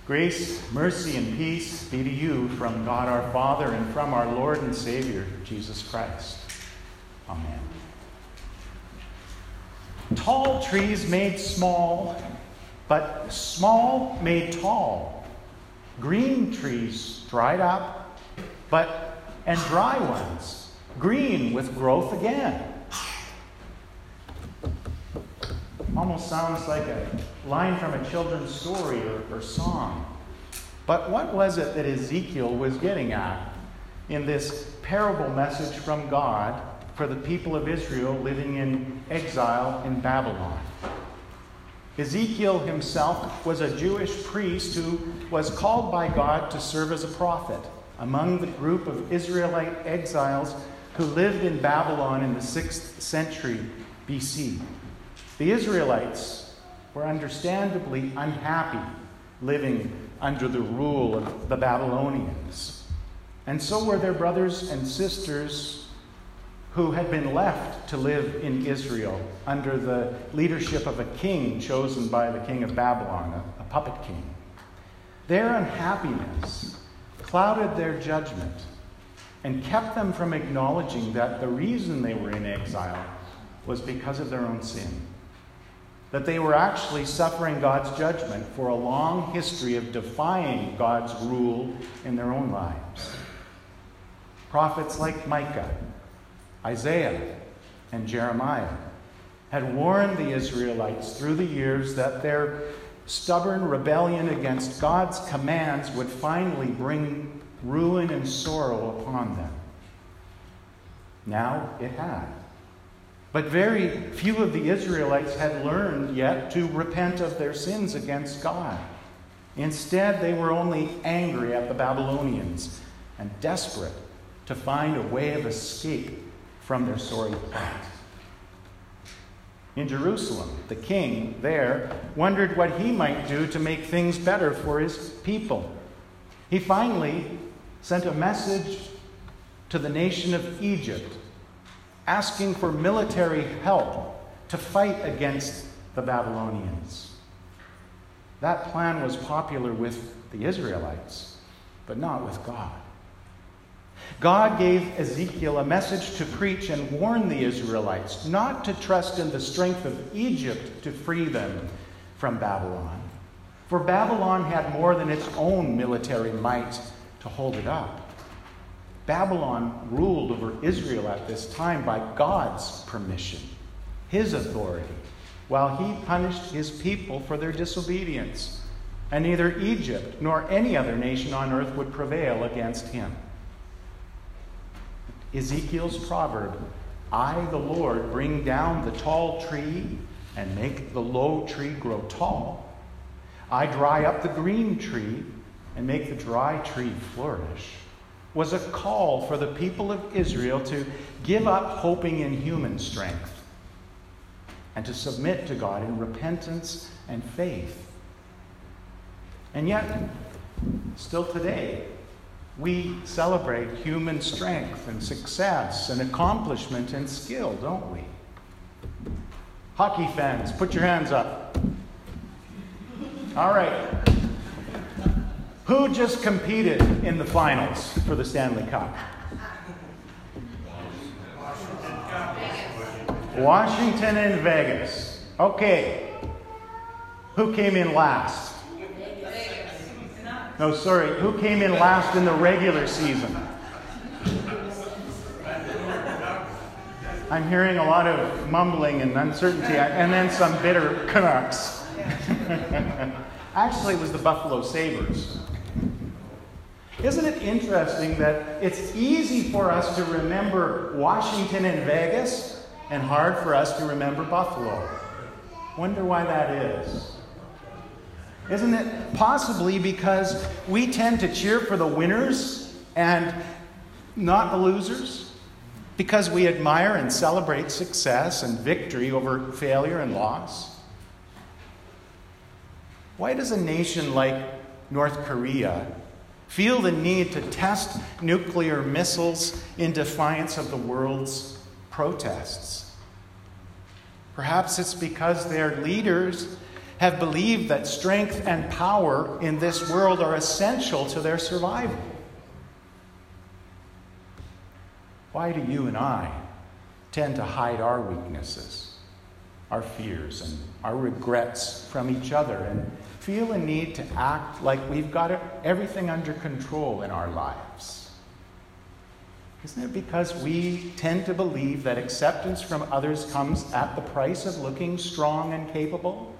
Grace, mercy, and peace be to you from God our Father and from our Lord and Savior, Jesus Christ. Amen. Tall trees made small, but small made tall. Green trees dried up, and dry ones, green with growth again. Almost sounds like a line from a children's story or song. But what was it that Ezekiel was getting at in this parable message from God for the people of Israel living in exile in Babylon? Ezekiel himself was a Jewish priest who was called by God to serve as a prophet among the group of Israelite exiles who lived in Babylon in the 6th century BC. The Israelites were understandably unhappy living under the rule of the Babylonians. And so were their brothers and sisters who had been left to live in Israel under the leadership of a king chosen by the king of Babylon, a puppet king. Their unhappiness clouded their judgment and kept them from acknowledging that the reason they were in exile was because of their own sin. That they were actually suffering God's judgment for a long history of defying God's rule in their own lives. Prophets like Micah, Isaiah, and Jeremiah had warned the Israelites through the years that their stubborn rebellion against God's commands would finally bring ruin and sorrow upon them. Now it had. But very few of the Israelites had learned yet to repent of their sins against God. Instead, they were only angry at the Babylonians and desperate to find a way of escape from their sorry plight. In Jerusalem, the king there wondered what he might do to make things better for his people. He finally sent a message to the nation of Egypt, asking for military help to fight against the Babylonians. That plan was popular with the Israelites, but not with God. God gave Ezekiel a message to preach and warn the Israelites not to trust in the strength of Egypt to free them from Babylon, for Babylon had more than its own military might to hold it up. Babylon ruled over Israel at this time by God's permission, his authority, while he punished his people for their disobedience. And neither Egypt nor any other nation on earth would prevail against him. Ezekiel's proverb, I, the Lord, bring down the tall tree and make the low tree grow tall. I dry up the green tree and make the dry tree flourish, was a call for the people of Israel to give up hoping in human strength and to submit to God in repentance and faith. And yet, still today, we celebrate human strength and success and accomplishment and skill, don't we? Hockey fans, put your hands up. All right. Who just competed in the finals for the Stanley Cup? Washington and Vegas. Okay. Who came in last? No, sorry. Who came in last in the regular season? I'm hearing a lot of mumbling and uncertainty, and then some bitter Canucks. Actually, it was the Buffalo Sabres. Isn't it interesting that it's easy for us to remember Washington and Vegas and hard for us to remember Buffalo? Wonder why that is. Isn't it possibly because we tend to cheer for the winners and not the losers? Because we admire and celebrate success and victory over failure and loss? Why does a nation like North Korea feel the need to test nuclear missiles in defiance of the world's protests? Perhaps it's because their leaders have believed that strength and power in this world are essential to their survival. Why do you and I tend to hide our weaknesses, our fears, and our regrets from each other and feel a need to act like we've got everything under control in our lives? Isn't it because we tend to believe that acceptance from others comes at the price of looking strong and capable?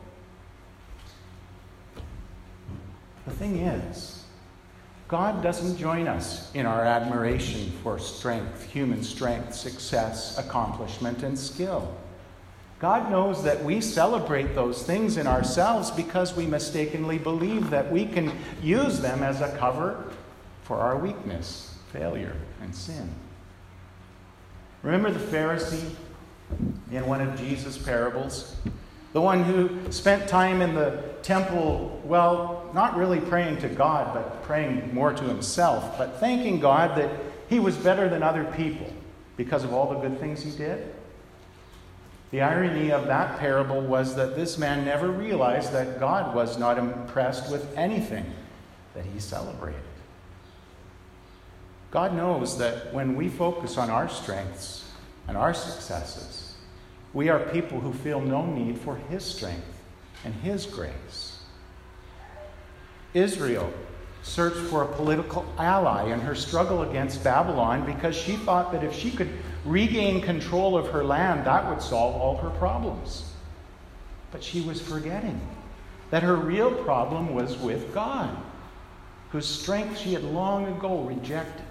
The thing is, God doesn't join us in our admiration for strength, human strength, success, accomplishment, and skill. God knows that we celebrate those things in ourselves because we mistakenly believe that we can use them as a cover for our weakness, failure, and sin. Remember the Pharisee in one of Jesus' parables? The one who spent time in the temple, well, not really praying to God, but praying more to himself, but thanking God that he was better than other people because of all the good things he did. The irony of that parable was that this man never realized that God was not impressed with anything that he celebrated. God knows that when we focus on our strengths and our successes, we are people who feel no need for his strength and his grace. Israel searched for a political ally in her struggle against Babylon because she thought that if she could regain control of her land, that would solve all her problems. But she was forgetting that her real problem was with God, whose strength she had long ago rejected.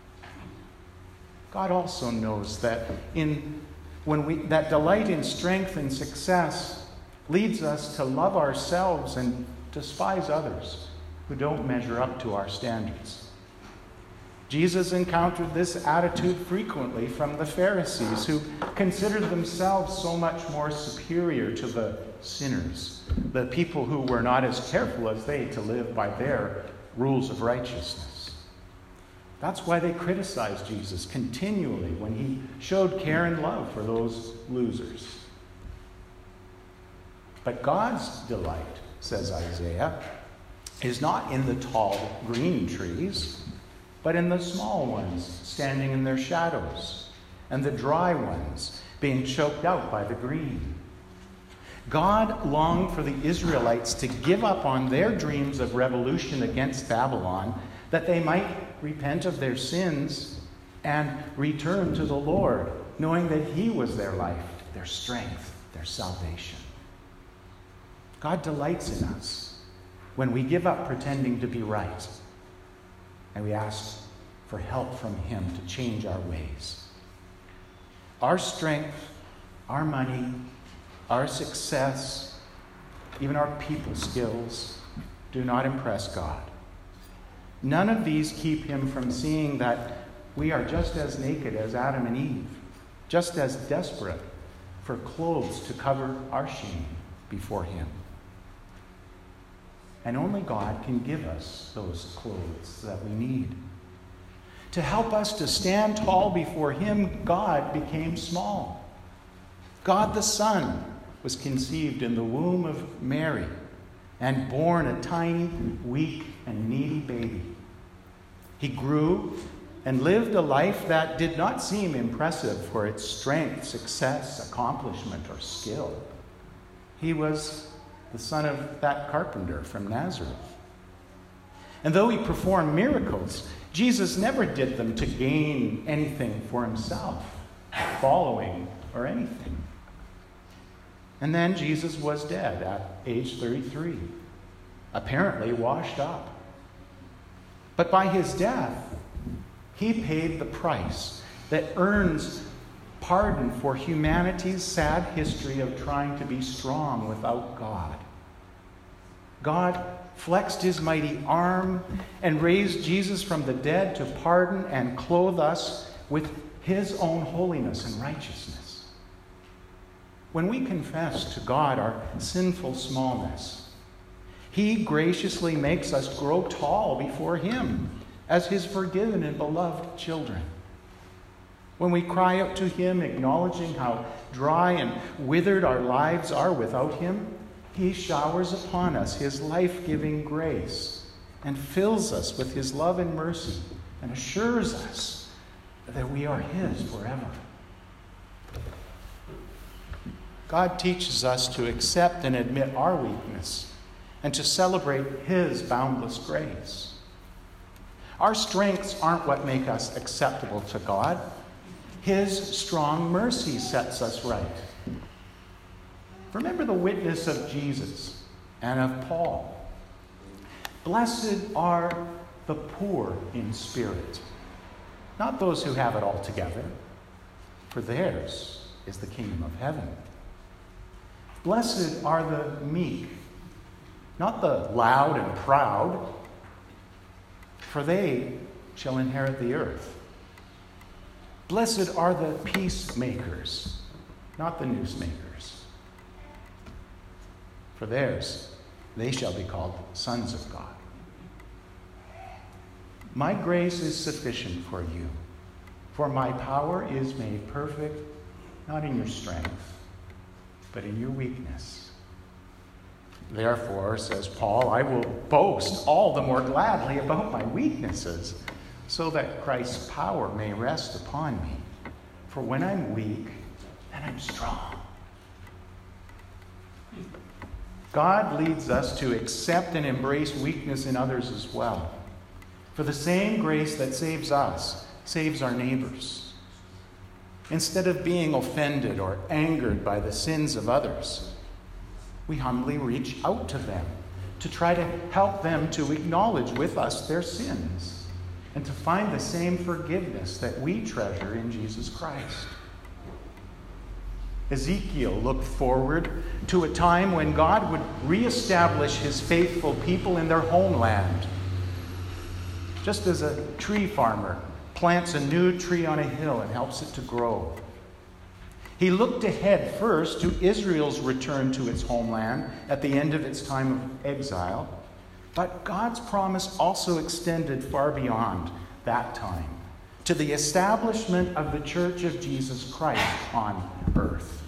God also knows that that delight in strength and success leads us to love ourselves and despise others who don't measure up to our standards. Jesus encountered this attitude frequently from the Pharisees, who considered themselves so much more superior to the sinners, the people who were not as careful as they to live by their rules of righteousness. That's why they criticized Jesus continually when he showed care and love for those losers. But God's delight, says Isaiah, is not in the tall green trees, but in the small ones standing in their shadows, and the dry ones being choked out by the green. God longed for the Israelites to give up on their dreams of revolution against Babylon, that they might repent of their sins and return to the Lord, knowing that he was their life, their strength, their salvation. God delights in us when we give up pretending to be right and we ask for help from him to change our ways. Our strength, our money, our success, even our people skills do not impress God. None of these keep him from seeing that we are just as naked as Adam and Eve, just as desperate for clothes to cover our shame before him. And only God can give us those clothes that we need. To help us to stand tall before him, God became small. God the Son was conceived in the womb of Mary and born a tiny, weak, and needy baby. He grew and lived a life that did not seem impressive for its strength, success, accomplishment, or skill. He was the son of that carpenter from Nazareth. And though he performed miracles, Jesus never did them to gain anything for himself, following, or anything. And then Jesus was dead at age 33, apparently washed up. But by his death, he paid the price that earns pardon for humanity's sad history of trying to be strong without God. God flexed his mighty arm and raised Jesus from the dead to pardon and clothe us with his own holiness and righteousness. When we confess to God our sinful smallness, he graciously makes us grow tall before him as his forgiven and beloved children. When we cry out to him, acknowledging how dry and withered our lives are without him, He showers upon us his life-giving grace and fills us with his love and mercy and assures us that we are his forever. God teaches us to accept and admit our weakness and to celebrate his boundless grace. Our strengths aren't what make us acceptable to God. His strong mercy sets us right. Remember the witness of Jesus and of Paul. Blessed are the poor in spirit, not those who have it all together, for theirs is the kingdom of heaven. Blessed are the meek, not the loud and proud, for they shall inherit the earth. Blessed are the peacemakers, not the newsmakers, for theirs they shall be called sons of God. My grace is sufficient for you, for my power is made perfect, not in your strength, but in your weakness. Therefore, says Paul, I will boast all the more gladly about my weaknesses, so that Christ's power may rest upon me. For when I'm weak, then I'm strong. God leads us to accept and embrace weakness in others as well. For the same grace that saves us saves our neighbors. Instead of being offended or angered by the sins of others, we humbly reach out to them to try to help them to acknowledge with us their sins and to find the same forgiveness that we treasure in Jesus Christ. Ezekiel looked forward to a time when God would reestablish his faithful people in their homeland. Just as a tree farmer plants a new tree on a hill and helps it to grow. He looked ahead first to Israel's return to its homeland at the end of its time of exile. But God's promise also extended far beyond that time to the establishment of the Church of Jesus Christ on earth.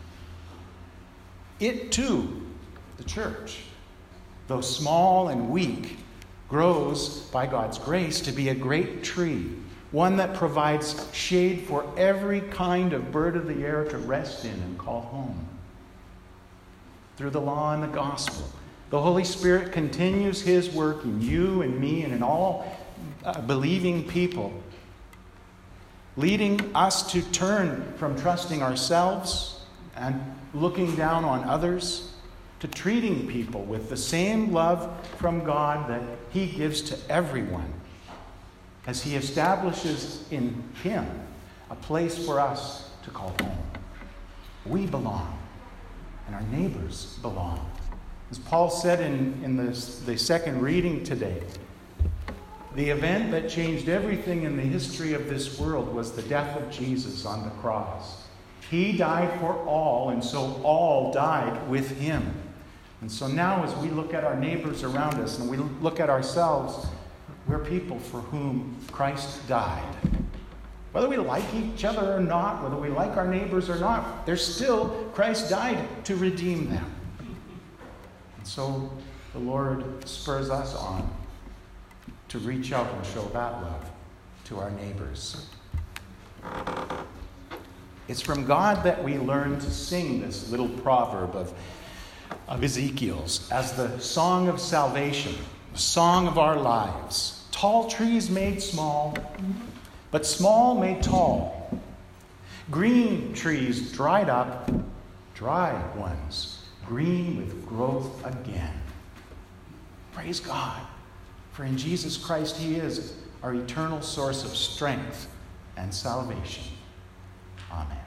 It too, the church, though small and weak, grows by God's grace to be a great tree, one that provides shade for every kind of bird of the air to rest in and call home. Through the law and the gospel, the Holy Spirit continues his work in you and me and in all believing people, leading us to turn from trusting ourselves and looking down on others to treating people with the same love from God that he gives to everyone, as he establishes in him a place for us to call home. We belong, and our neighbors belong. As Paul said in the second reading today, the event that changed everything in the history of this world was the death of Jesus on the cross. He died for all, and so all died with him. And so now as we look at our neighbors around us and we look at ourselves, we're people for whom Christ died. Whether we like each other or not, whether we like our neighbors or not, there's still, Christ died to redeem them. And so the Lord spurs us on to reach out and show that love to our neighbors. It's from God that we learn to sing this little proverb of Ezekiel's as the song of salvation, the song of our lives. Tall trees made small, but small made tall. Green trees dried up, dry ones green with growth again. Praise God, for in Jesus Christ he is our eternal source of strength and salvation. Amen.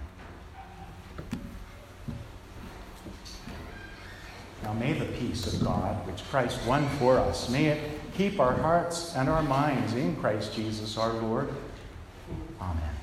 Now may the peace of God, which Christ won for us, may it keep our hearts and our minds in Christ Jesus our Lord. Amen.